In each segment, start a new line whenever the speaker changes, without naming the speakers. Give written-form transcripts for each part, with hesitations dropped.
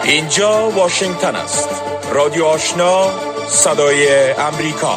اینجا واشنگتن است. رادیو آشنا، صدای امریکا.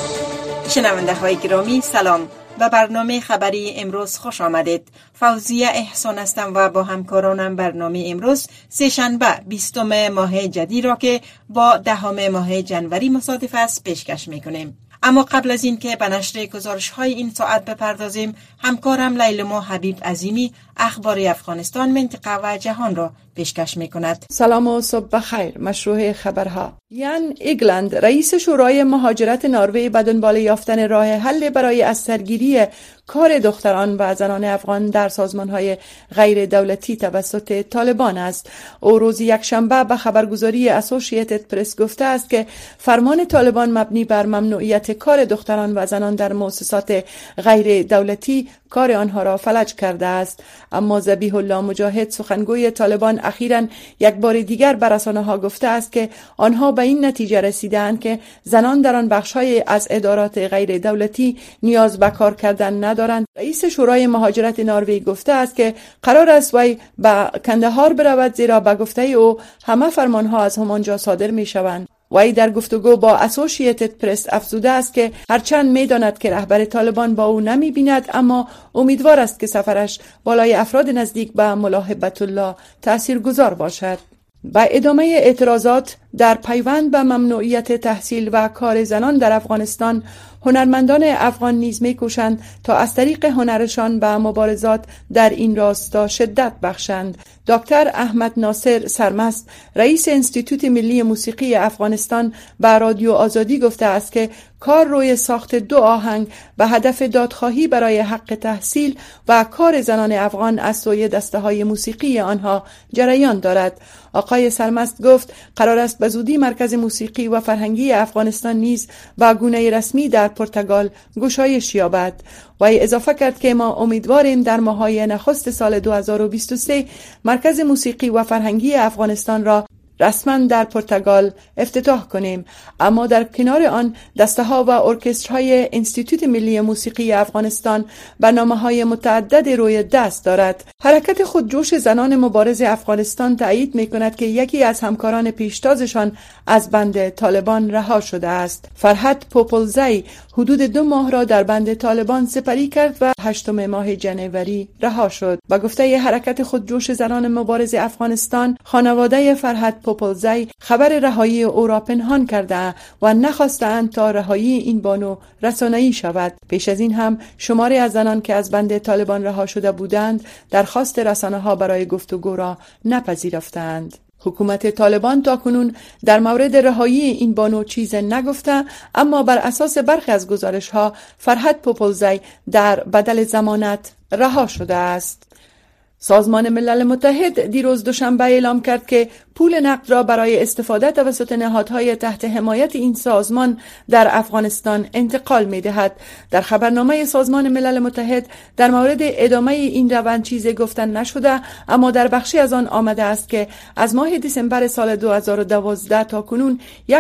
شنونده های گرامی سلام. به برنامه خبری امروز خوش آمدید. فوزیه احسان هستم و با همکارانم برنامه امروز سه‌شنبه 20 ماه جدی را که با 10 ماه جنوری مصادف است پیشکش میکنیم. اما قبل از این که به نشر گزارش های این ساعت بپردازیم، همکارم لیلما حبیب عظیمی اخبار افغانستان، منطقه و جهان را پیشکش میکند.
سلام و صبح بخیر. مشروع خبرها. یان ایگلند رئیس شورای مهاجرت نروژ به دنبال یافتن راه حل برای از سرگیری کار دختران و زنان افغان در سازمان‌های غیر دولتی توسط طالبان است. او روز یکشنبه به خبرگزاری اسوسییتد پرس گفته است که فرمان طالبان مبنی بر ممنوعیت کار دختران و زنان در مؤسسات غیر دولتی کار آنها را فلج کرده است. اما ذبیح الله مجاهد سخنگوی طالبان اخیراً یک بار دیگر به رسانه‌ها گفته است که آنها به این نتیجه رسیدند که زنان در آن بخش‌های از ادارات غیر دولتی نیاز به کار کردن ندارند. رئیس شورای مهاجرت نروژ گفته است که قرار است وی به کندهار برود، زیرا به گفته او همه فرمانها از همانجا صادر می‌شوند. وی در گفتگو با اسوسییتد پرس افزوده است که هرچند می‌داند که رهبر طالبان با او نمی‌بیند، اما امیدوار است که سفرش بالای افراد نزدیک به ملا هبت الله تاثیرگذار باشد. با ادامه اعتراضات در پیوند به ممنوعیت تحصیل و کار زنان در افغانستان، هنرمندان افغان نیز می‌کوشند تا از طریق هنرشان به مبارزات در این راستا شدت بخشند. دکتر احمد ناصر سرمست، رئیس انستیتوت ملی موسیقی افغانستان، به رادیو آزادی گفته است که کار روی ساخت 2 آهنگ به هدف دادخواهی برای حق تحصیل و کار زنان افغان از سوی دسته‌های موسیقی آنها جریان دارد. آقای سرمست گفت قرار است به زودی مرکز موسیقی و فرهنگی افغانستان نیز به گونه رسمی در پرتغال گشایش یابد. و اضافه کرد که ما امیدواریم در ماه‌های نخست سال 2023 مرکز موسیقی و فرهنگی افغانستان را رسما در پرتغال افتتاح کنیم. اما در کنار آن دسته‌ها و ارکسترهای انستیتوت ملی موسیقی افغانستان برنامه‌های متعدد روی دست دارد. حرکت خودجوش زنان مبارز افغانستان تایید می‌کند که یکی از همکاران پیشتازشان از بند طالبان رها شده است. فرهاد پوپلزی حدود 2 ماه را در بند طالبان سپری کرد و 8 ماه جنوری رها شد. با گفته حرکت خودجوش زنان مبارز افغانستان، خانواده فرهاد پوپلزی خبر رهایی او را پنهان کرده و نخواستند تا رهایی این بانو رسانه‌ای شود. پیش از این هم شماری از زنان که از بند طالبان رها شده بودند درخواست رسانه‌ها برای گفتگو را نپذیرفتند. حکومت طالبان تاکنون در مورد رهایی این بانو چیز نگفته، اما بر اساس برخی از گزارش‌ها فرهاد پوپلزی در بدل ضمانت رها شده است. سازمان ملل متحد دیروز دوشنبه اعلام کرد که پول نقد را برای استفاده توسط نهادهای تحت حمایت این سازمان در افغانستان انتقال می‌دهد. در خبرنامه سازمان ملل متحد در مورد ادامه این روند چیزی گفتن نشده، اما در بخشی از آن آمده است که از ماه دسامبر سال 2012 تا کنون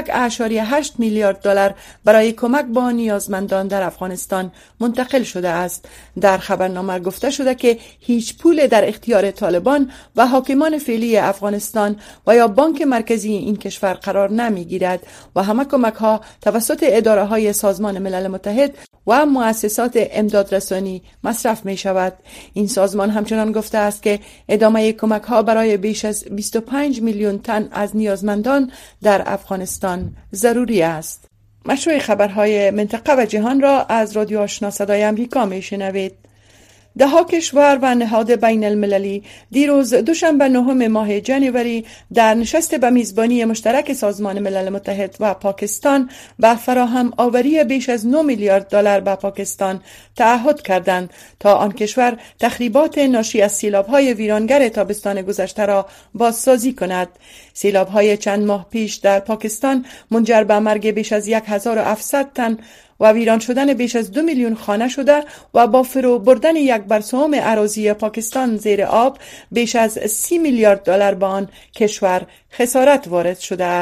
1.8 میلیارد دلار برای کمک به نیازمندان در افغانستان منتقل شده است. در خبرنامه گفته شده که هیچ پول در اختیار طالبان و حاکمان فعلی افغانستان و یا بانک مرکزی این کشور قرار نمیگیرد و همه کمک ها توسط اداره های سازمان ملل متحد و مؤسسات امدادرسانی مصرف می شود. این سازمان همچنان گفته است که ادامه کمک ها برای بیش از 25 میلیون تن از نیازمندان در افغانستان ضروری است. مشروع خبرهای منطقه و جهان را از رادیو آشنا صدای امریکا می شنوید. دهها کشور و نهاد بین المللی دیروز دوشنبه 9 ماه جنوری در نشست به میزبانی مشترک سازمان ملل متحد و پاکستان به فراهم آوری بیش از 9 میلیارد دلار به پاکستان تعهد کردند تا آن کشور تخریبات ناشی از سیلاب‌های ویرانگر تابستان گذشته را بازسازی کند. سیلاب‌های چند ماه پیش در پاکستان منجر به مرگ بیش از 1700 تن و ویران شدن بیش از 2 میلیون خانه شده و با فرو بردن 1/3 اراضی پاکستان زیر آب بیش از 30 میلیارد دلار به آن کشور خسارت وارد شده است.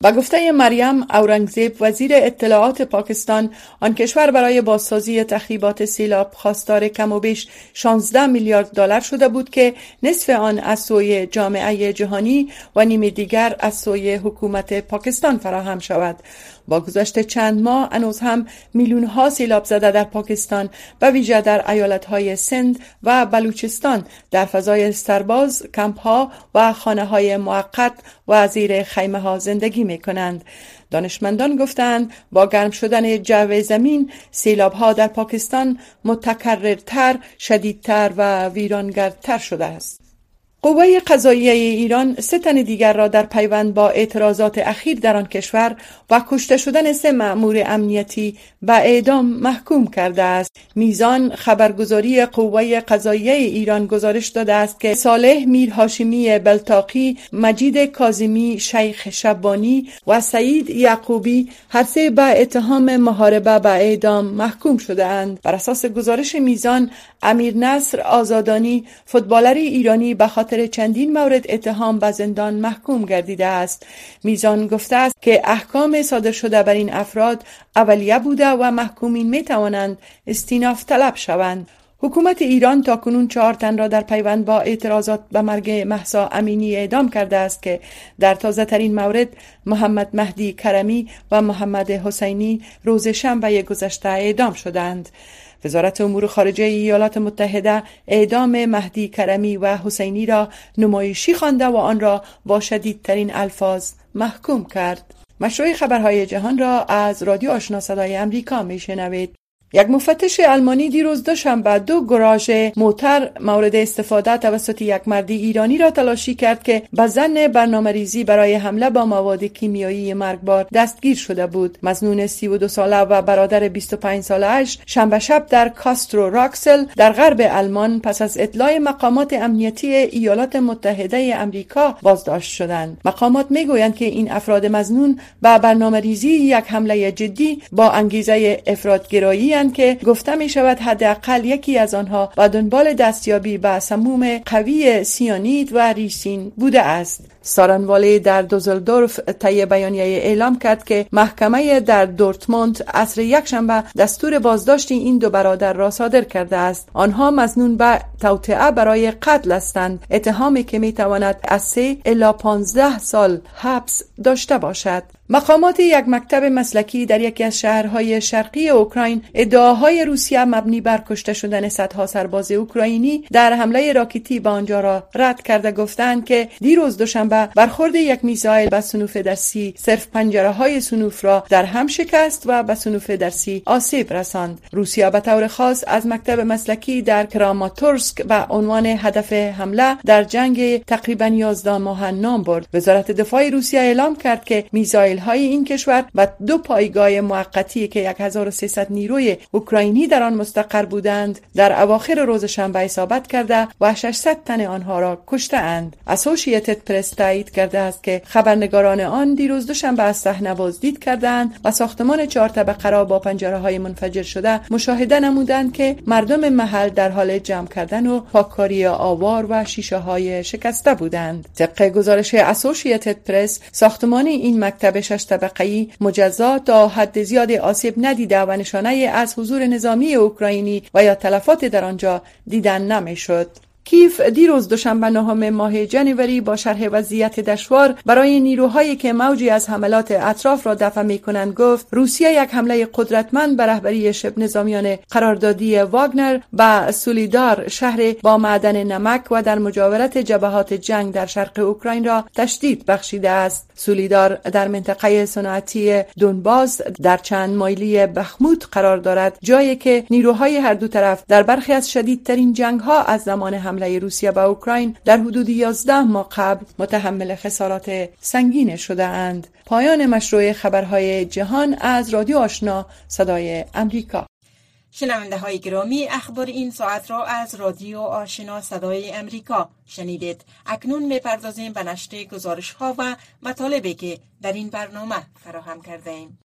با گفته مریم اورنگزیب وزیر اطلاعات پاکستان، آن کشور برای بازسازی تخریبات سیلاب خواستار کم و بیش 16 میلیارد دلار شده بود که نصف آن از سوی جامعه جهانی و نیم دیگر از سوی حکومت پاکستان فراهم شود. با گذشت چند ماه هنوز هم میلیون ها سیلاب زده در پاکستان و ویژه در ایالت‌های سند و بلوچستان در فضای سرباز، کمپ ها و خانه های موقت و زیر خیمه ها زندگی می کنند. دانشمندان گفتند با گرم شدن جو زمین سیلاب ها در پاکستان متکررتر، شدیدتر و ویرانگرتر شده است. قوه قضاییه ایران 3 تن دیگر را در پیوند با اعتراضات اخیر در آن کشور و کشته شدن 3 مأمور امنیتی به اعدام محکوم کرده است. میزان خبرگزاری قوه قضاییه ایران گزارش داده است که صالح میر هاشمی بلتاقی، مجید کاظمی، شیخ شبانی و سعید یعقوبی هر 3 به اتهام محاربه به اعدام محکوم شده اند. بر اساس گزارش میزان، امیر نصر آزادانی، فوتبالر ایرانی، به خاطر چندین مورد اتهام به زندان محکوم گردیده است. میزان گفته است که احکام صادر شده بر این افراد اولیه بوده و محکومین می توانند استیناف طلب شوند. حکومت ایران تاکنون 4 تن را در پیوند با اعتراضات به مرگ مهسا امینی اعدام کرده است که در تازه ترین مورد محمد مهدی کرمی و محمد حسینی روز شنبه گذشته اعدام شدند. وزارت امور خارجه ایالات متحده اعدام مهدی کرمی و حسینی را نمایشی خوانده و آن را با شدیدترین الفاظ محکوم کرد. مشروع خبرهای جهان را از رادیو آشنا صدای امریکا میشنوید. یک مفتش آلمانی دیروز دوشنبه 2 گاراژ موتر مورد استفاده توسط یک مرد ایرانی را تلاشی کرد که به ظن برنامه‌ریزی برای حمله با مواد کیمیایی مرگبار دستگیر شده بود. مظنون 32 ساله و برادر 25 ساله‌اش شنبه شب در کاسترو راکسل در غرب آلمان پس از اطلاع مقامات امنیتی ایالات متحده آمریکا بازداشت شدند. مقامات میگویند که این افراد مظنون به برنامه‌ریزی یک حمله جدی با انگیزه افراط‌گرایی که گفته می شود حداقل یکی از آنها با دنبال دستیابی به سموم قوی سیانید و ریسین بوده است. سارنوالی در دوزلدورف طی بیانیه اعلام کرد که محکمه در دورتموند عصر یکشنبه دستور بازداشت این 2 برادر را صادر کرده است. آنها مظنون به توطئه برای قتل هستند، اتهامی که می تواند از 3 الی 15 سال حبس داشته باشد. مقامات یک مکتب مسلکی در یکی از شهرهای شرقی اوکراین ادعاهای روسیه مبنی بر کشته شدن صدها سرباز اوکراینی در حمله راکتی به آنجا را رد کرده گفتند که دیروز دوشنبه برخورد یک میزایل به صنوف درسی صرف پنجره‌های صنوف را در هم شکست و به صنوف درسی آسیب رساند. روسیه به طور خاص از مکتب مسلکی در کراماتورسک به عنوان هدف حمله در جنگ تقریباً 11 ماه نام برد. وزارت دفاع روسیه اعلام کرد که میزایل های این کشور و 2 پایگاه موقتی که 1300 نیروی اوکراینی در آن مستقر بودند در اواخر روز شنبه اصابت کرده و 600 تن آنها را کشته اند. اسوسییتد پرس تایید کرده است که خبرنگاران آن دیروز دوشنبه از صحنه بازدید کردند و ساختمان 4 طبقه را با پنجره‌های منفجر شده مشاهده نمودند که مردم محل در حال جمع کردن و پاککاری آوار و شیشه‌های شکسته بودند. طبق گزارش اسوسییتد پرس ساختمان این مکتب 6 طبقه‌ای مجزا تا حد زیاد آسیب ندیده و نشانه از حضور نظامی اوکراینی و یا تلفات در آنجا دیدن نمی‌شد. کیف دیروز دوشنبه 9 ماه جنوری با شرح وضعیت دشوار برای نیروهایی که موجی از حملات اطراف را دفع می‌کنند گفت روسیه یک حمله قدرتمند به رهبری شبه نظامیان قراردادی واگنر به سولیدار، شهر با معدن نمک و در مجاورت جبهات جنگ در شرق اوکراین را تشدید بخشیده است. سولیدار در منطقه صنعتی دونباس در چند مایلی بخموت قرار دارد، جایی که نیروهای هر دو طرف در برخی از شدیدترین جنگ‌ها از زمان حمله روسیه به اوکراین در حدود 11 ماه قبل متحمل خسارات سنگین شده اند. پایان مشروع خبرهای جهان از رادیو آشنا صدای امریکا.
شنونده های گرامی، اخبار این ساعت را از رادیو آشنا صدای امریکا شنیدید. اکنون می‌پردازیم به نشر گزارش ها و مطالبی که در این برنامه فراهم کرده ایم.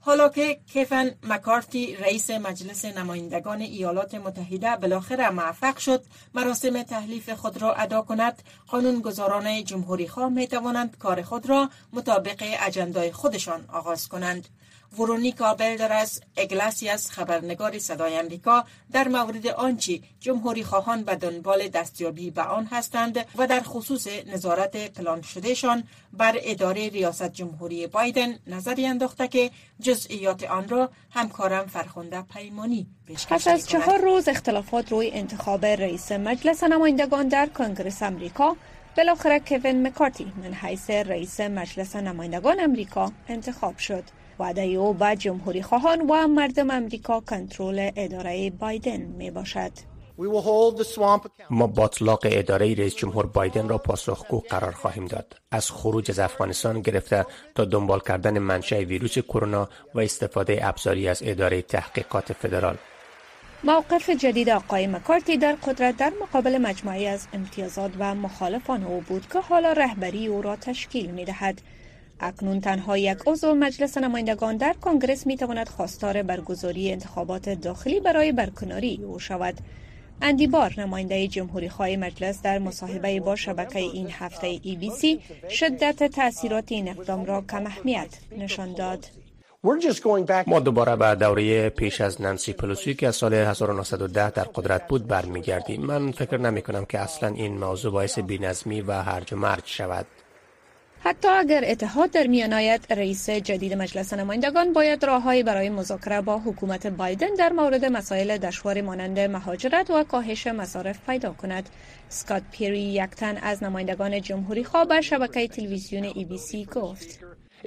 حالا که کوین مکارتی رئیس مجلس نمایندگان ایالات متحده بالاخره موفق شد مراسم تحلیف خود را ادا کند، قانونگذاران جمهوری خواه می توانند کار خود را مطابق اجندای خودشان آغاز کنند. ورونیکا بلدرز اگلاسیاس، خبرنگار صدای امریکا، در مورد آنچه جمهوری خواهان به دنبال دستیابی به آن هستند و در خصوص نظارت پلان شدهشان بر اداره ریاست جمهوری بایدن نظری انداخته که جزئیات آن را همکارم فرخنده پیمانی پیشکش
پس از 4 روز اختلافات روی انتخاب رئیس مجلس نمایندگان در کنگره آمریکا، بالاخره کوین مکارتی من حیث رئیس مجلس نمایندگان آمریکا انتخاب شد. وعده او به جمهوری خواهان و مردم آمریکا کنترل اداره بایدن می باشد.
ما با اطلاق اداره رئیس جمهور بایدن را پاسخگو قرار خواهیم داد. از خروج از افغانستان گرفته تا دنبال کردن منشأ ویروس کرونا و استفاده ابزاری از اداره تحقیقات فدرال.
موقف جدید آقای مکارتی در قدرت در مقابل مجموعی از امتیازات و مخالفان او بود که حالا رهبری او را تشکیل می دهد. اکنون تنها یک عضو مجلس نمایندگان در کنگره می تواند خواستار برگزاری انتخابات داخلی برای برکناری او شود. اندی بار، نماینده جمهوری خواه مجلس، در مصاحبه با شبکه این هفته ABC شدت تأثیرات این اقدام را کم اهمیت نشان داد.
ما دوباره به دوره پیش از نانسی پلوسی که از سال 1910 در قدرت بود برمیگردیم. من فکر نمی کنم که اصلا این موضوع باعث بی‌نظمی و هرج و مرج شود.
حتی اگر اتحاد در میان آید، رئیس جدید مجلس نمایندگان باید راههایی برای مذاکره با حکومت بایدن در مورد مسائل دشوار مانند مهاجرت و کاهش مصارف پیدا کند. اسکات پیری، یک تن از نمایندگان جمهوری خواه، به شبکه تلویزیون ABC گفت: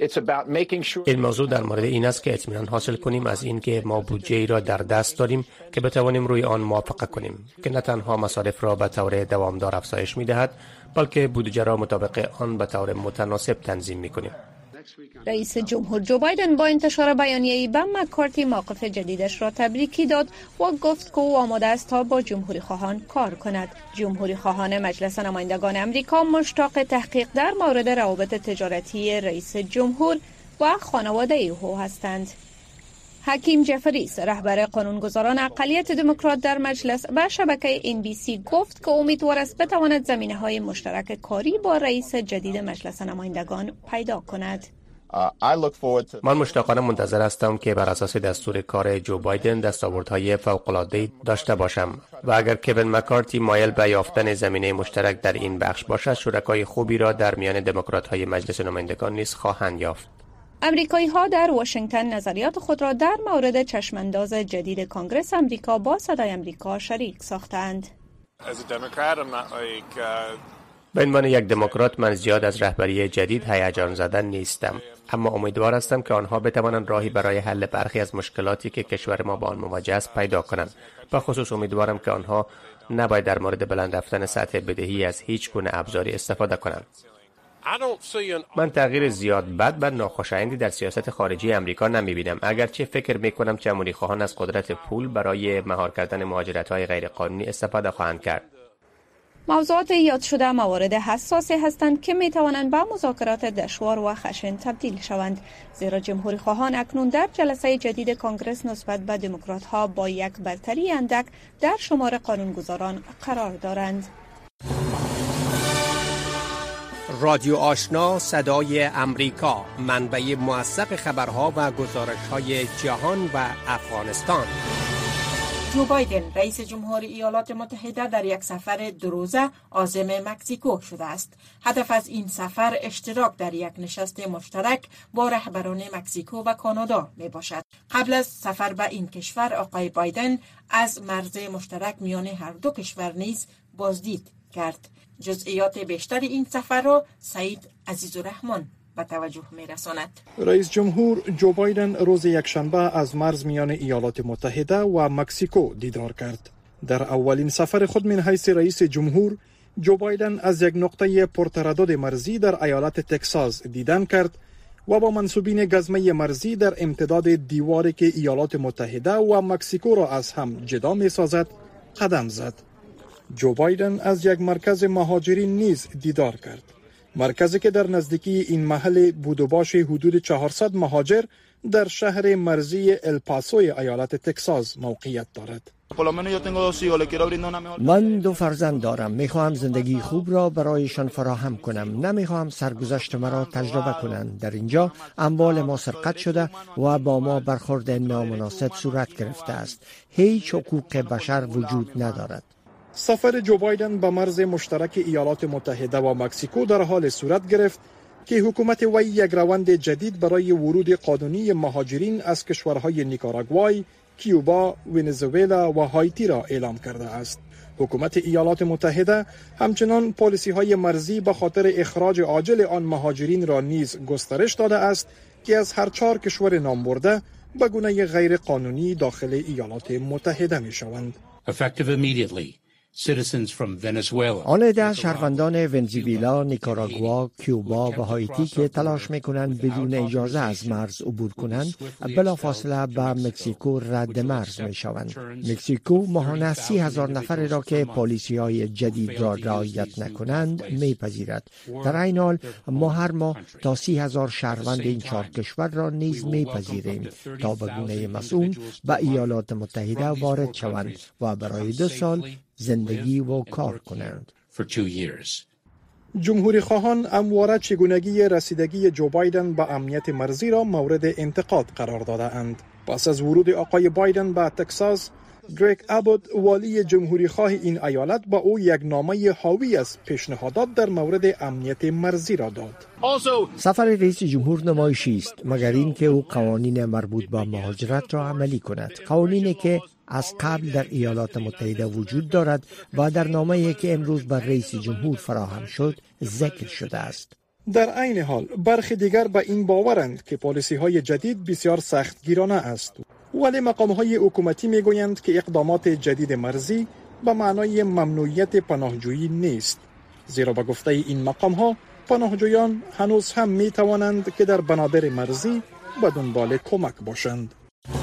این موضوع در مورد این است که اطمینان حاصل کنیم از اینکه ما بودجه‌ای را در دست داریم که بتوانیم روی آن موافقه کنیم که نه تنها مصارف را به طور دوامدار افزایش می‌دهد، بلکه بودجه را مطابق آن به طور متناسب تنظیم می‌کنیم.
رئیس جمهور جو بایدن با انتشار بیانیه‌ای به مکارتی موقف جدیدش را تبریکی داد و گفت که او آماده است تا با جمهوری خواهان کار کند. جمهوری خواهان مجلس نمایندگان آمریکا مشتاق تحقیق در مورد روابط تجارتی رئیس جمهور و خانواده او هستند. حکیم جفریس، رهبر قانونگذاران اقلیت دموکرات در مجلس، به شبکه NBC گفت که امیدوار است بتواند زمینه‌های مشترک کاری با رئیس جدید مجلس نمایندگان پیدا کند.
من مشتاقانه منتظر هستم که بر اساس دستور کار جو بایدن دستاوردهای فوق‌العاده داشته باشم و اگر کوین مکارتی مایل به یافتن زمینه مشترک در این بخش باشد، شرکای خوبی را در میان دموکرات‌های مجلس نمایندگان نیز خواهند یافت.
امریکایی‌ها در واشنگتن نظریات خود را در مورد چشمانداز جدید کنگره آمریکا با صدای آمریکا شریک ساختند.
به عنوان یک دموکرات من زیاد از رهبری جدید هیجان زده نیستم، اما امیدوار هستم که آنها بتوانند راهی برای حل برخی از مشکلاتی که کشور ما با آن مواجه است پیدا کنند. به خصوص امیدوارم که آنها نباید در مورد بلند رفتن سطح بدهی از هیچ گونه ابزاری استفاده کنند. من تغییر زیاد بد و ناخوشایندی در سیاست خارجی امریکا نمی‌بینم، اگرچه فکر می‌کنم جمهوری خواهان از قدرت پول برای مهار کردن مهاجرت‌های غیرقانونی استفاده خواهند کرد.
موضوعات یاد شده موارد حساسی هستند که می‌توانند به مذاکرات دشوار و خشن تبدیل شوند، زیرا جمهوری خواهان اکنون در جلسه جدید کنگره نسبت به دموکرات‌ها با یک برتری اندک در شمار قانونگذاران قرار دارند.
رادیو آشنا، صدای امریکا، منبع موثق خبرها و گزارش‌های جهان و افغانستان.
جو بایدن رئیس جمهور ایالات متحده در یک سفر 2 روزه عازم مکزیکو شده است. هدف از این سفر اشتراک در یک نشست مشترک با رهبران مکزیکو و کانادا می باشد. قبل از سفر به این کشور آقای بایدن از مرز مشترک میان هر دو کشور نیز بازدید کرد. جزئیات بیشتر این سفر را سعید عزیزالرحمن به توجه می رساند.
رئیس جمهور جو بایدن روز یکشنبه از مرز میان ایالات متحده و مکزیکو دیدار کرد. در اولین سفر خود من حیث رئیس جمهور، جو بایدن از یک نقطه پرتردد مرزی در ایالت تگزاس دیدن کرد و با منصوبین گزمه مرزی در امتداد دیواری که ایالات متحده و مکزیکو را از هم جدا می سازد قدم زد. جو بایدن از یک مرکز مهاجرین نیز دیدار کرد. مرکزی که در نزدیکی این محل بود و باش حدود 400 مهاجر در شهر مرزی الپاسوی ایالت تگزاس موقعیت دارد.
من 2 فرزند دارم. میخواهم زندگی خوب را برایشان فراهم کنم. نمیخواهم سرگذشت مرا تجربه کنند. در اینجا اموال ما سرقت شده و با ما برخورد نامناسب صورت گرفته است. هیچ حقوق بشر وجود ندارد.
سفر جو بایدن به مرز مشترک ایالات متحده و مکزیکو در حال صورت گرفت که حکومت وی یک روند جدید برای ورود قانونی مهاجرین از کشورهای نیکاراگوای، کیوبا، ونزوئلا و هایتی را اعلام کرده است. حکومت ایالات متحده همچنان پالیسی‌های مرزی به خاطر اخراج عاجل آن مهاجرین را نیز گسترش داده است که از هر 4 کشور نام برده به گونه غیر قانونی داخل ایالات متحده می‌شوند.
آن از شهروندان ونزوئلا، نیکاراگوا، کیوبا و هایتی که تلاش میکنند بدون اجازه از مرز عبور کنند بلافاصله به مکزیکو رد مرز میشوند. مکزیکو ماهانه 30,000 نفر را که پالیسی‌های جدید را رعایت نکنند میپذیرد. در این حال ما هر ماه تا 30,000 شهروند این 4 کشور را نیز میپذیریم تا به گونه مسئول به ایالات متحده وارد شوند و برای 2 سال زندگی و کار کنند.
جمهوری خواهان همواره چگونگی رسیدگی جو بایدن به امنیت مرزی را مورد انتقاد قرار داده اند. پس از ورود آقای بایدن به تگزاس، گریگ ابوت، والی جمهوری خواه این ایالت، با او یک نامه حاوی از پیشنهادات در مورد امنیت مرزی را داد.
سفر رئیس جمهور نمایشی است، مگر این که او قوانین مربوط به مهاجرت را عملی کند. قوانینی که از قبل در ایالات متحده وجود دارد و در نامه‌ای که امروز بر رئیس جمهور فراهم شد ذکر شده است.
در عین حال برخی دیگر به این باورند که پالیسی‌های جدید بسیار سختگیرانه است، ولی مقام‌های حکومتی می‌گویند که اقدامات جدید مرزی به معنای ممنوعیت پناهجویی نیست، زیرا به گفته این مقام‌ها پناهجویان هنوز هم می‌توانند که در بنادر مرزی به دنبال کمک باشند.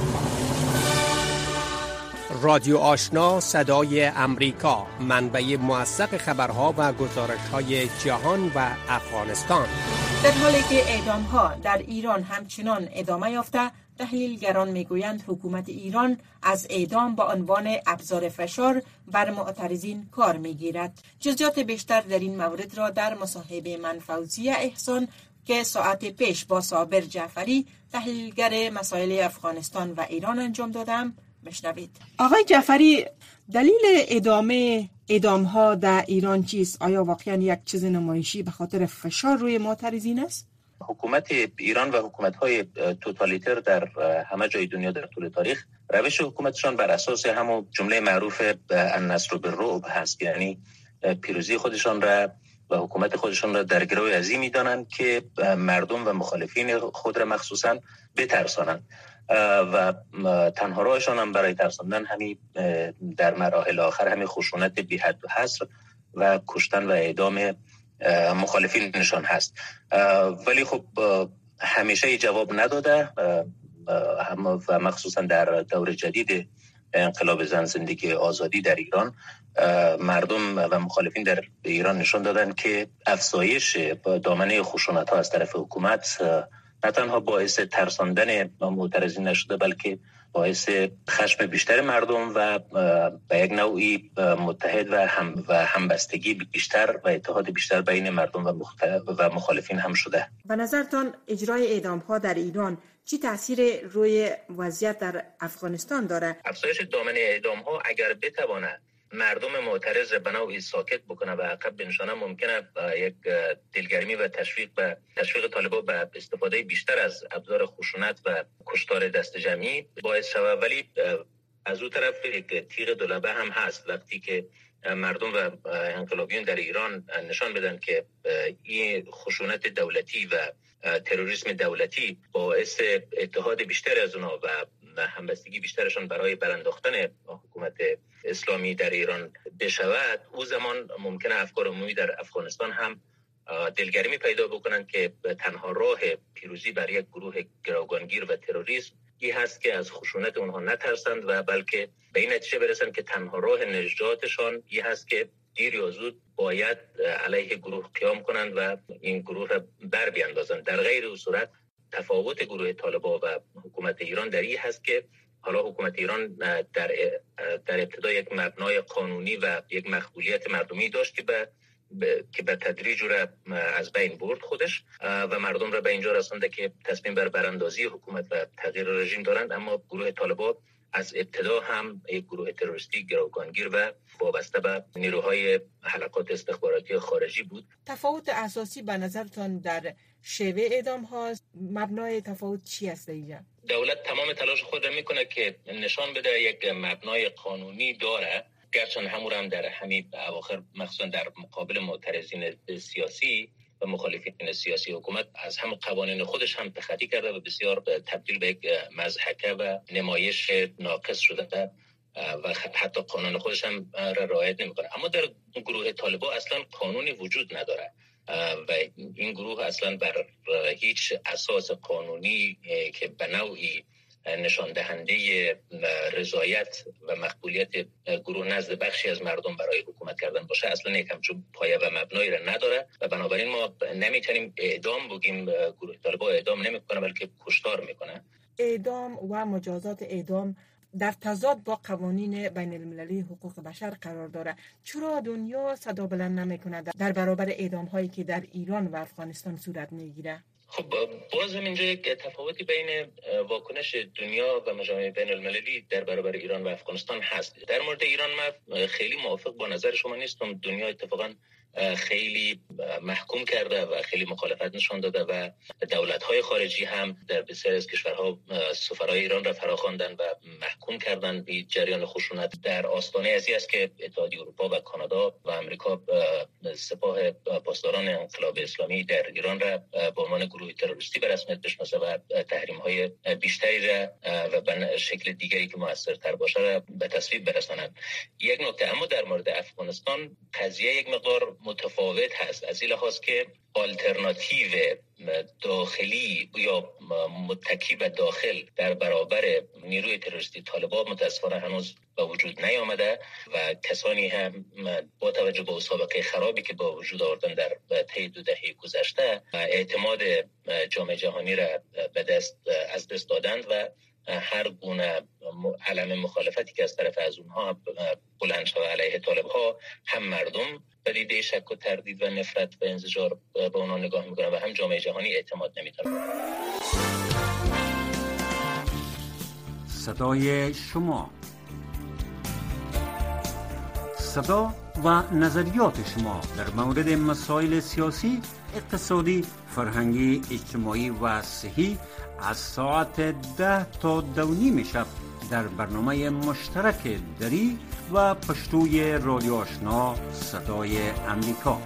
رادیو آشنا صدای امریکا، منبع موثق خبرها و گزارش‌های جهان و افغانستان.
در حالی که اعدام‌ها در ایران همچنان ادامه یافته، تحلیلگران میگویند حکومت ایران از اعدام با عنوان ابزار فشار بر معترضین کار میگیرد. جزئیات بیشتر در این مورد را در مصاحبه من فوزیه احسان که ساعت پیش با صابر جعفری تحلیلگر مسائل افغانستان و ایران انجام دادم بشنوید. آقای جعفری، دلیل اعدام‌ها در ایران چیست؟ آیا واقعا یک چیز نمایشی به خاطر فشار روی معترضین است؟
حکومت ایران و حکومت‌های توتالیتر در همه جای دنیا در طول تاریخ روش حکومتشان بر اساس همون جمله معروف النصر بالرعب هست، یعنی پیروزی خودشان را و حکومت خودشان را در گروه عظیمی می‌دانند که مردم و مخالفین خود را مخصوصاً بترسانند و تنها راهشان هم برای ترساندن همین در مراحل آخر همین خشونت بی حد و حصر و کشتن و اعدام مخالفینشان هست. ولی خب همیشه جواب نداده و مخصوصا در دور جدید انقلاب زن زندگی آزادی در ایران مردم و مخالفین در ایران نشان دادن که افزایش دامنه خشونت ها از طرف حکومت نه تنها باعث ترساندن معترضین نشده بلکه باعث خشم بیشتر مردم و به یک نوعی متحد و همبستگی بیشتر و اتحاد بیشتر بین مردم و مخالفین هم شده.
به نظرتان اجرای اعدام‌ها در ایران چی تاثیر روی وضعیت در افغانستان داره؟
افزایش دامنه اعدام‌ها اگر بتواند مردم معترض به نوعی ساکت بکنه و عقب بنشانه ممکنه یک دلگرمی و تشویق طالبان به استفاده بیشتر از ابزار خشونت و کشتار دست جمعی باعث شود. ولی از اون طرف یک تیغ دولبه هم هست وقتی که مردم و انقلابیون در ایران نشان بدن که این خشونت دولتی و تروریسم دولتی باعث اتحاد بیشتر از اونا و همبستگی بیشترشان برای برانداختن حکومت اسلامی در ایران بشود، او زمان ممکنه افکار عمومی در افغانستان هم دلگرمی پیدا بکنن که تنها راه پیروزی بر یک گروه گروگانگیر و تروریست این هست که از خشونت اونها نترسند و بلکه به این نتیجه برسند که تنها راه نجاتشان این هست که دیر یا زود باید علیه گروه قیام کنند و این گروه را بر بیاندازند. در غیر او صورت تفاوت گروه طالبان و حکومت ایران در این هست که حالا حکومت ایران در ابتدا یک مبنای قانونی و یک مقبولیت مردمی داشت که به تدریج را از بین برد خودش و مردم را به اینجا رسانده که تصمیم بر براندازی حکومت و تغییر رژیم دارند. اما گروه طالبان از ابتدا هم یک گروه تروریستی گروگانگیر و وابسته به نیروهای حلقات استخباراتی خارجی بود.
تفاوت اساسی به نظرتان در شیوه اعدام ها مبنای تفاوت چی است اینجا؟
دولت تمام تلاش خود را میکنه که نشان بده یک مبنای قانونی داره، گرچه همون هم در همین اواخر مخصوصا در مقابل معترضین سیاسی و مخالفین سیاسی حکومت از هم قوانین خودش هم تخطی کرده و بسیار تبدیل به یک مضحکه و نمایش ناقص شده و حتی قانون خودش هم رعایت نمیکنه. اما در گروه طالبان اصلا قانونی وجود نداره و این گروه اصلا بر هیچ اساس قانونی که به نوعی نشان دهنده رضایت و مقبولیت گروه نزد بخشی از مردم برای حکومت کردن باشه اصلا یک همچون پایه و مبنایی را نداره و بنابراین ما نمیتونیم اعدام بگیم. گروه طالبان اعدام نمیکنه بلکه کشتار میکنه.
اعدام و مجازات اعدام در تضاد با قوانین بین المللی حقوق بشر قرار داره. چرا دنیا صدا بلند نمیکنه در برابر اعدام هایی که در ایران و افغانستان صورت میگیره؟
خب باز هم اینجا یک تفاوتی بین واکنش دنیا و مجامع بین المللی در برابر ایران و افغانستان هست. در مورد ایران من خیلی موافق با نظر شما نیستم. دنیا اتفاقا خیلی محکوم کرده و خیلی مخالفت نشان داده و دولت‌های خارجی هم در بسیاری از کشورها سفرای ایران را فراخواندن و محکوم کردن به جریان خشونت. در آستانه ازی است که اتحادیه اروپا و کانادا و امریکا سپاه پاسداران انقلاب اسلامی در ایران را به عنوان گروه تروریستی به رسمیت بشناسه و تحریم‌های بیشتری را و به شکل دیگری که موثرتر باشه را به تصویب برسانند. یک نکته اما در مورد افغانستان قضیه یک مقدار متفاوت هست، از این لحاظ که آلترناتیو داخلی یا متکی به داخل در برابر نیروی تروریستی طالبان متاسفانه هنوز به وجود نیامده و کسانی هم با توجه به سابقه خرابی که با وجود آوردن در طی 2 دهه گذشته اعتماد جامعه جهانی را از دست دادند و هر گونه علم مخالفتی که از طرف از اونها بلند شده علیه طالب‌ها هم مردم به دیده شک و تردید و نفرت و انزجار به اونها نگاه میکنن و هم جامعه جهانی اعتماد نمیکنه.
صدای شما، صدا و نظریات شما در مورد مسائل سیاسی، اقتصادی، فرهنگی، اجتماعی و صحی از ساعت 10 تا 2:30 شب در برنامه مشترک دری و پشتوی رادیو آشنا صدای امریکا.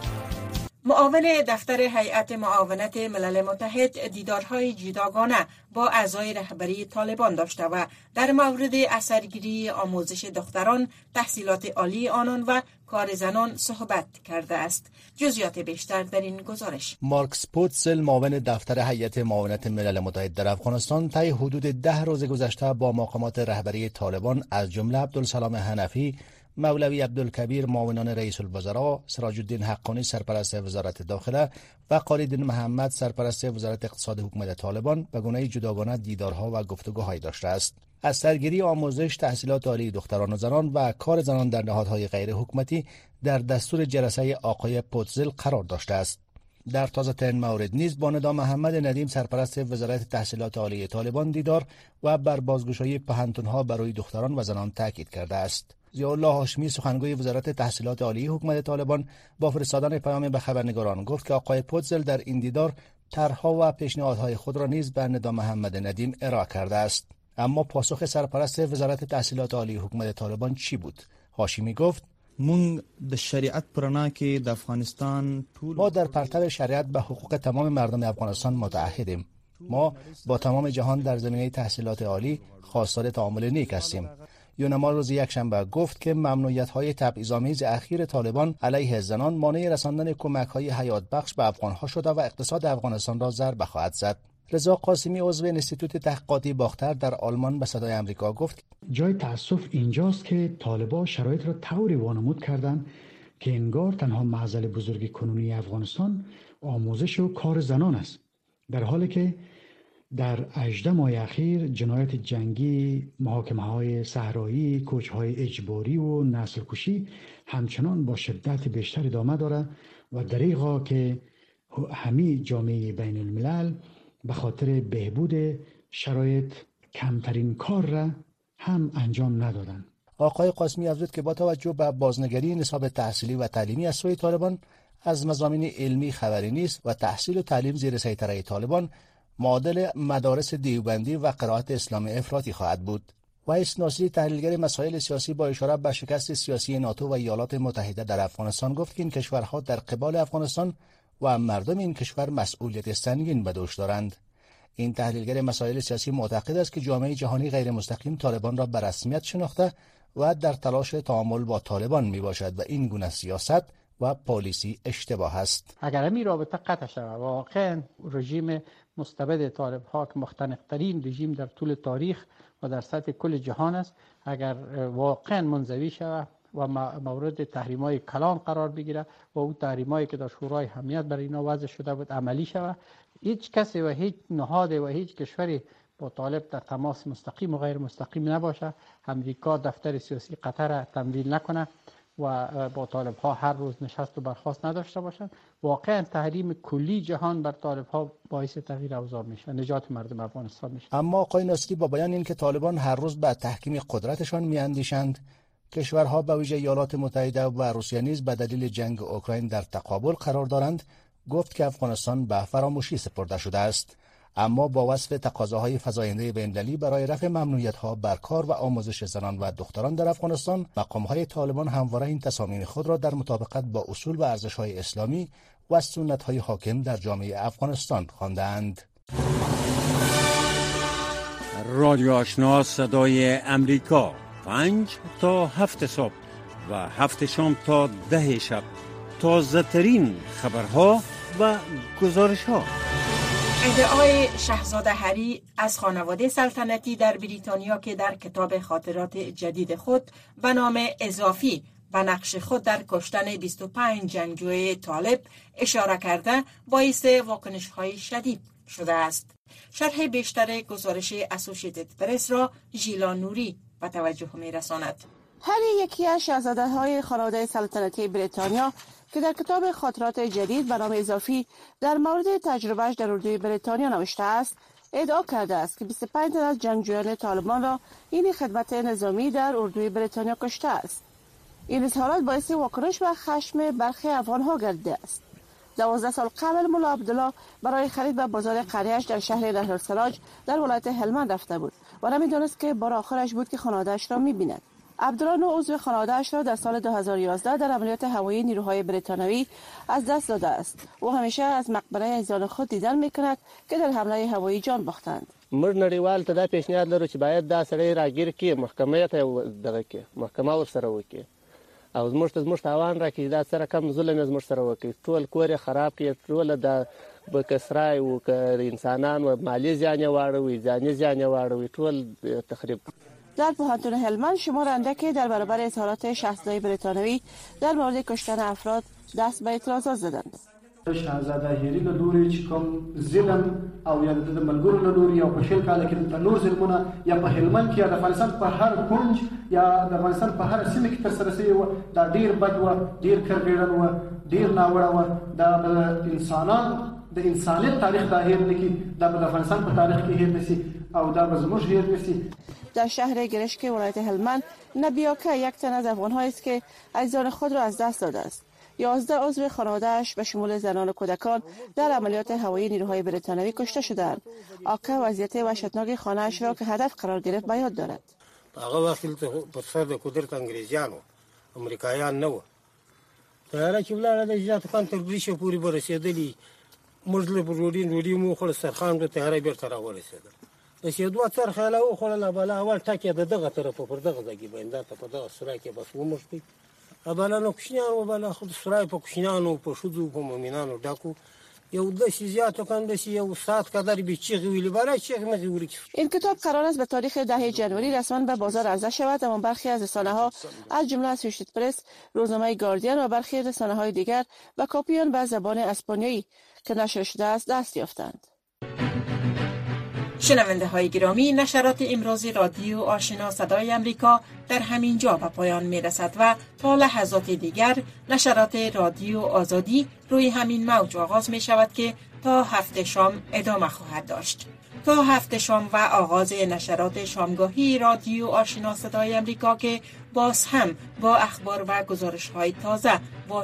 معاون دفتر هیئت معاونت ملل متحد دیدارهای جداگانه با اعضای رهبری طالبان داشته و در مورد اثرگیری آموزش دختران، تحصیلات عالی آنان و کار زنان صحبت کرده است. جزئیات بیشتر در این گزارش.
مارکس پوتزل معاون دفتر هیئت معاونت ملل متحد در افغانستان طی حدود 10 روز گذشته با مقامات رهبری طالبان از جمله عبدالسلام حنفی، مولوی عبدالکبیر معاونان رئیس الوزراء، سراج الدین حقانی سرپرست وزارت داخله و خالدین محمد سرپرست وزارت اقتصاد حکومت طالبان به گونه جداگانه دیدارها و گفتگوهای داشته است. از سرگیری آموزش، تحصیلات عالی دختران و زنان و کار زنان در نهادهای غیر حکومتی در دستور جلسه آقای پوتزل قرار داشته است. در تازه ترین مورد نیز با ندا محمد ندیم سرپرست وزارت تحصیلات عالی طالبان دیدار و بر بازگشایی پهنتونها برای دختران و زنان تاکید کرده است. ضیاءالله هاشمی سخنگوی وزارت تحصیلات عالی حکومت طالبان با فرستادن پیامی به خبرنگاران گفت که آقای پوتزل در این دیدار طرح‌ها و پیشنهادهای خود را نیز به ندا محمد ندیم ارائه کرده است. اما پاسخ سرپرست وزارت تحصیلات عالی حکومت طالبان چی بود؟ هاشمی گفت:
مونږ د شریعت پرنا کې د افغانستان
ما در پرتو شریعت به حقوق تمام مردم افغانستان متعهدیم. ما با تمام جهان در زمینه تحصیلات عالی خواستار تعامل نیک هستیم. یونما روز یکشنبه گفت که ممنوعیت‌های تبعیض‌آمیز اخیر طالبان علیه زنان مانع رساندن کمک‌های حیات بخش به افغان‌ها شده و اقتصاد افغانستان را ضربه خواهد زد. رضا قاسمی عضو انستیتوت تحقیقاتی باختر در آلمان به صدای آمریکا گفت:
جای تأسف اینجاست که طالبان شرایط را طوری وانمود کردند که انگار تنها معضل بزرگ کنونی افغانستان آموزش و کار زنان است، در حالی که در 18 ماه اخیر جنایت جنگی، محاکمه‌های صحرایی، کوچ‌های اجباری و نسل کشی همچنان با شدت بیشتر ادامه دارد و دریغا که همه جامعه بین الملل به خاطر بهبود شرایط کمترین کار را هم انجام ندادند.
آقای قاسمی افزود که با توجه به بازنگری نصاب تحصیلی و تعلیمی از سوی طالبان از مضامین علمی خبری نیست و تحصیل و تعلیم زیر سیطره طالبان معادل مدارس دیوبندی و قرائت اسلام افراطی خواهد بود. وایس ناصری تحلیلگر مسائل سیاسی با اشاره به شکست سیاسی ناتو و ایالات متحده در افغانستان گفت که این کشورها در قبال افغانستان و مردم این کشور مسئولیت سنگین به دوش دارند. این تحلیلگر مسائل سیاسی معتقد است که جامعه جهانی غیر مستقیم طالبان را به رسمیت شناخته و در تلاش تعامل با طالبان می باشد و این گونه سیاست و پالیسی اشتباه است.
اگر همین رابطه قطع شود و واقعا رژیم مستبد طالب ها که مختنق‌ترین رژیم در طول تاریخ و در سطح کل جهان است، اگر واقعا منزوی شود و مورد تحریم‌های کلان قرار بگیره و اون تحریم‌هایی که در شورای امنیت برای اینا وضع شده بود عملی شود، هیچ کسی و هیچ نهاد و هیچ کشوری با طالب در تماس مستقیم و غیر مستقیم نباشه. امریکا دفتر سیاسی قطر تمویل نکنه و با طالب ها هر روز نشست و برخاست نداشته باشند. واقعا تحریم کلی جهان بر طالب ها باعث تغییر اوضاع میشه، نجات مردم افغانستان میشه.
اما آقای ناصری با بیان این که طالبان هر روز به تحکیم قدرتشان میاندیشند، کشورها به ویژه ایالات متحده و روسیه نیز به دلیل جنگ اوکراین در تقابل قرار دارند، گفت که افغانستان به فراموشی سپرده شده است. اما با وصف تقاضاهای فزاینده بین‌المللی برای رفع ممنوعیت‌ها بر کار و آموزش زنان و دختران در افغانستان، مقام‌های طالبان همواره این تصامیم خود را در مطابقت با اصول و ارزش‌های اسلامی و سنت‌های حاکم در جامعه افغانستان خواندند.
رادیو آشنا صدای امریکا 5 تا 7 صبح و 7 شام تا 10 شب، تازه ترین خبرها و گزارش‌ها.
ادعای شاهزاده هری از خانواده سلطنتی در بریتانیا که در کتاب خاطرات جدید خود به نام اضافی به نقش خود در کشتن 25 جنگجوی طالب اشاره کرده باعث واکنش‌های شدید شده است. شرح بیشتر گزارش اسوشیتد پرس را ژیلا نوری به توجه می‌رساند.
هری یکی از شاهزاده‌های خانواده سلطنتی بریتانیا که در کتاب خاطرات جدید به نام اضافی در مورد تجربهش در اردوی بریتانیا نوشته است، ادعا کرده است که 25 تن از جنگجویان طالبان را این خدمت نظامی در اردوی بریتانیا کشته است. این اظهارات باعث واکنش و خشم برخی افغان‌ها گردیده است. 12 سال قبل ملا عبدالله برای خرید به بازار قریه‌اش در شهر نهرسراج در ولایت هلمند رفته بود و نمی‌دانست که بار آخرش بود که خانواده‌اش را می‌بیند. عبدالله نو عضو خانواده‌اش را در سال 2011 در عملیات هوایی نیروهای بریتانیایی از دست داده است. او همیشه از مقبره عزیزان خود دیدن می‌کند که در حمله هوایی جان باختند.
موږ نړیوال ته دا پیشنهاد لرو چې باید دا سړی راګیر کړي، محکمې ته دغه کې محکمه ورسره وکړي او زموږ تاوان راکړي، دا سره کم ظلم زموږ سره وکړي، ټول کور یې خراب کړي، ټول د به کسرای او که انسانان و مالی زیان یې واړوي، ځاني زیان یې واړوي، ټول تخریب.
در پوهنتون هلمند شمار اندکی در برابر اظهارات شاهزاده بریتانیایی در مورد کشتن افراد دست به اعتراضات زدند.
شاهزاده هری له لوري چې کوم ظلم او یا د ملګرو له لوري او په شل کال کې د نور ظلمونه یا په هلمند کې یا د افغانستان په هر کونج یا د افغانستان په هر سیمه کې تر سره شوی و، دا ډیر بد و، ډیر کرګړن و، ډیر ناوړه و، دا انسانان د انسانیت تاریخ دا هیر نکي، دا د افغانستان په تاریخ کې هیر نسی او دا زموږ هیر نسی.
در شهر گرشک ولایت هلمند نبیاکه یک تن از افغان‌هایی است که عزیزان خود را از دست داده است. 11 عضو خانواده‌اش به شمول زنان و کودکان در عملیات هوایی نیروهای بریتانیایی کشته شدند. آقا وضعیت وحشتناک خانه‌اش را که هدف قرار گرفت به یاد دارد.
هغه وخت ته پر سر د قدرت انګریزانو امریکایان نه و. طیاره چې ولاړه د جات خان تر بریښه پوری ورسېدلی، موږ له روډي مو خل سرخان د طیاره بیرته راورسېدل. د شیدو تر خاله او خل بلا اول ټاکې دغه طرف پر دغه ځای باندې ته په دغه سره کې بس ومشتي. اباله نو کوشنیانو بلا خود سرای په کوشنیانو په شودو په مؤمنانو ډاکو یو د شیزاتو کاندې یو ساعت قدر به چیغ ویلی برای چیغ مزوری.
این کتاب قرار است به تاریخ 10 جنوری رسما به بازار عرضه شود، اما برخی از رسانه‌ها از جمله اسوشیتد پرس، روزنامه گاردین و برخی رسانه‌های دیگر به کاپی آن به زبان اسپانیایی که نشر شده است دست یافتند.
شنونده های گرامی، نشرات امروز رادیو آشنا صدای امریکا در همین جا به پایان می رسد و تا لحظات دیگر نشرات رادیو آزادی روی همین موج آغاز می شود که تا 7 شام ادامه خواهد داشت. تا 7 شام و آغاز نشرات شامگاهی رادیو آشنا صدای امریکا که باز هم با اخبار و گزارش های تازه